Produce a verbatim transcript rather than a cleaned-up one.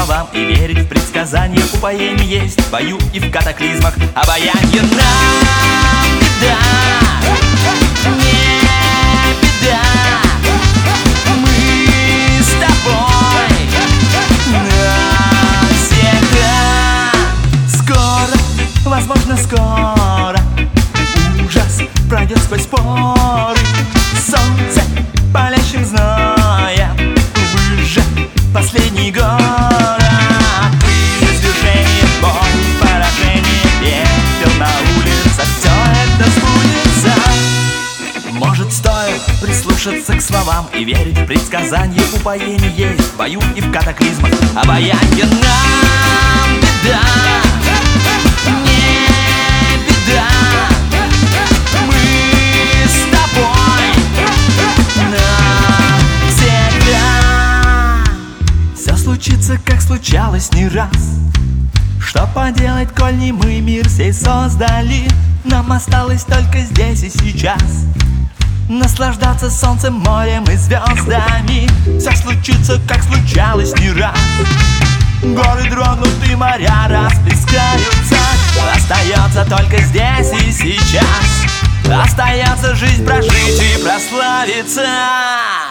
словам и верить в предсказания. Упоение есть в бою и в катаклизмах. Обаянье нам беда, не беда. Мы с тобой навсегда. Скоро, возможно, скоро ужас пройдет сквозь поры. Солнце палящим зноем выжжет последний город. Извержение, боль, поражение, пепел на улицах. Все это сбудется. Может, стоит прислушаться к словам и верить в предсказания. Упоение есть в бою и в катаклизмах. Обаянье нам беда, не беда. Мы с тобой навсегда. Все случится, как случалось не раз. Что поделать, коль не мы мир сей создали? Нам осталось только здесь и сейчас наслаждаться солнцем, морем и звездами. Все случится, как случалось не раз. Горы дрогнут и моря расплескаются. Остается только здесь и сейчас. Остается жизнь прожить и прославиться.